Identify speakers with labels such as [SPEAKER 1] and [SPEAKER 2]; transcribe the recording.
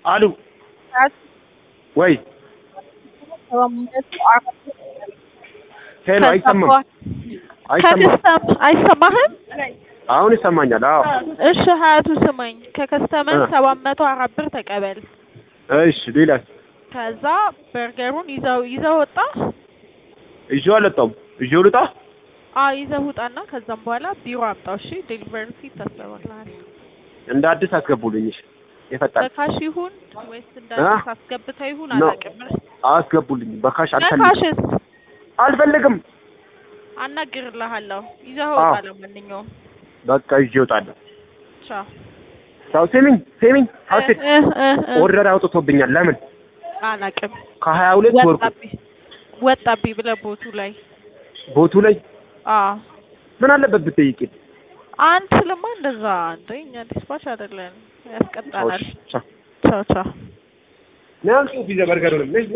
[SPEAKER 1] አሉ ወይ ሄሎ
[SPEAKER 2] አይሰማህም?
[SPEAKER 1] አሁን ይሰማኛል። አዎ
[SPEAKER 2] እሺ ሀያቱ ስማኝ ከከስተመር 704 ብር ተቀበል።
[SPEAKER 1] እሺ ሌላስ?
[SPEAKER 2] ከዛ በርገሩን ይዘው ወጣ።
[SPEAKER 1] ይዤው አልወጣሁም። ይዤው ልውጣ?
[SPEAKER 2] ይዘው ውጣና ከዛም በኋላ ቢሮ አምጣው። እሺ ዴሊቨሪ ፊት ታስበዋለህ።
[SPEAKER 1] እንደ አዲስ አስገቡልኝ። እሺ የፈጣን
[SPEAKER 2] በካሽ ይሁን ወይስ እንደ አዲስ አስገብተው ይሁን አላውቅም።
[SPEAKER 1] አስገቡልኝ። በካሽ
[SPEAKER 2] በካሽስ
[SPEAKER 1] አልፈልግም።
[SPEAKER 2] አናግርልሃለሁ። ይዘው ወጣ። ለማንኛውም
[SPEAKER 1] በቃ ይዤው እወጣለሁ።
[SPEAKER 2] ቻው
[SPEAKER 1] ቻው። ስሚኝ ሀሴት ኦርደር አውጥቶብኛል። ለምን
[SPEAKER 2] አላውቅም።
[SPEAKER 1] ከ22
[SPEAKER 2] ወጣብኝ ብለህ ቦቱ ላይ
[SPEAKER 1] ምን አለበት ብትጠይቂኝ?
[SPEAKER 2] አንተ ለማ እንደዛ እንደኛ ዲስፓች አይደለም ያስቀጣናል።
[SPEAKER 1] ቻው
[SPEAKER 2] ቻው
[SPEAKER 1] ነው ቢዘ በርገሩንም